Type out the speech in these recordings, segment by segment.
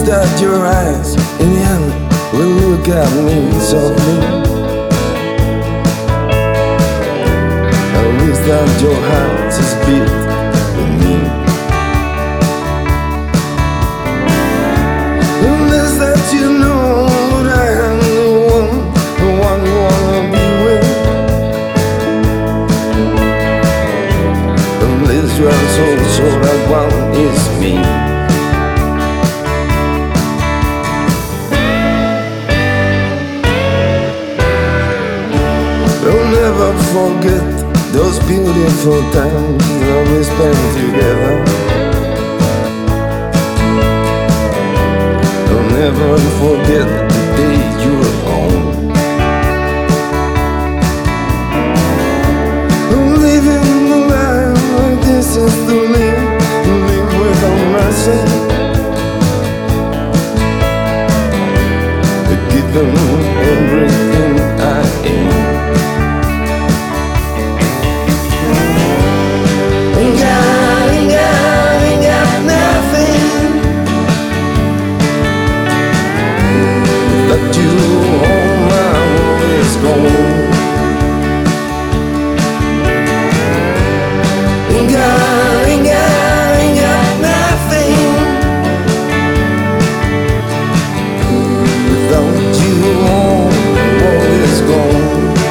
that your eyes in the end will look at me softly. I wish that your heart is built with me. Unless that you know that I am the one you wanna be with. Unless you are so sure that one is me. Don't ever forget those beautiful times that we spent together. Don't ever forget the day you were home. Living the life like this is to live without mercy. Give them everything I am. Ain't got nothing but you on my world is gone. Ain't got nothing without you on my world is gone.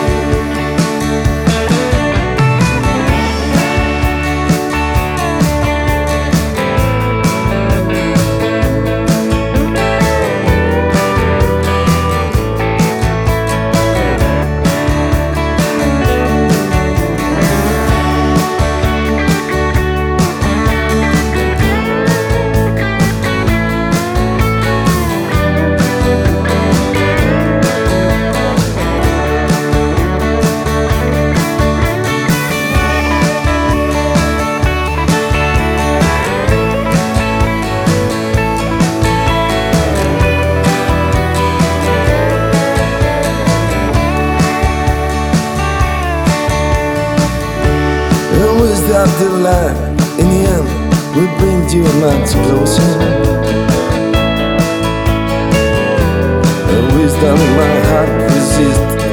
That the light in the end will bring you much closer. I wish that my heart resists